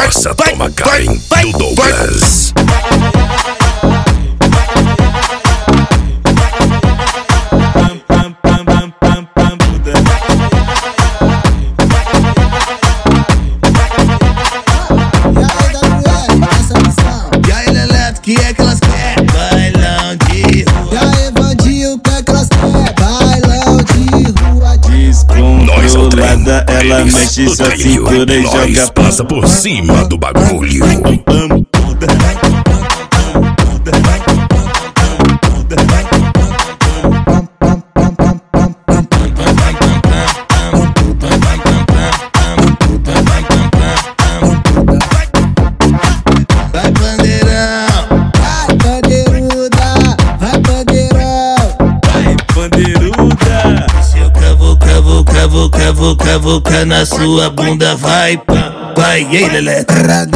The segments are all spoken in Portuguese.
Essa toma Karen do Douglas. E aí, Leleto, que é que elas querem? Bailão de rua. E aí, Vandinho, que é que elas querem? Bailão de rua. Descontrolada, ela mexe sua cintura e Nós joga passa por cima do bagulho. Vai, bandeirão. Vai, bandeiruda, vai, bandeirão. Vai, bandeiruda. Se eu cavuca na sua bunda, vai, pá. Vai, e aí, Leleto.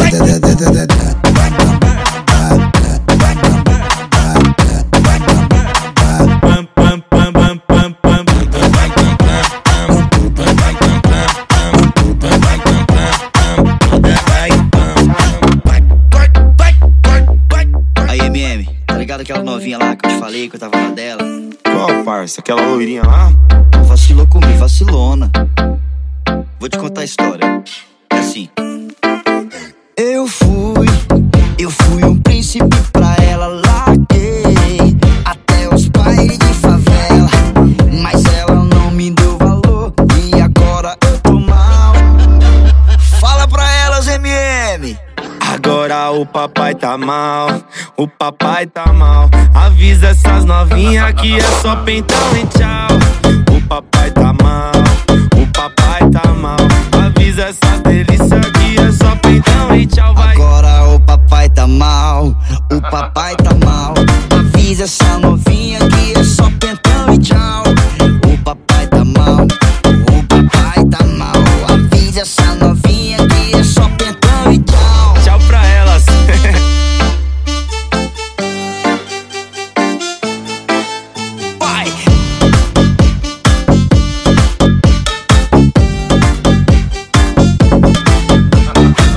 Aí, MM, tá ligado aquela novinha lá que eu te falei que eu tava na dela? Qual, parça? Aquela loirinha lá? Vacilou comigo, vacilona. Vou te contar a história. É assim. Eu fui um príncipe pra ela, larguei até os bailes de favela, mas ela não me deu valor e agora eu tô mal. Fala pra elas, MM. Agora o papai tá mal, o papai tá mal. Avisa essas novinhas que é só pentão e tchau. O papai tá mal, o papai tá mal. Avisa essas delícias que é só pentão e tchau, vai. Agora o papai tá mal, o papai tá mal. Avisa essa novinha que é só pentão e tchau. O papai tá mal, o papai tá mal. Avisa essa novinha que é só pentão e tchau.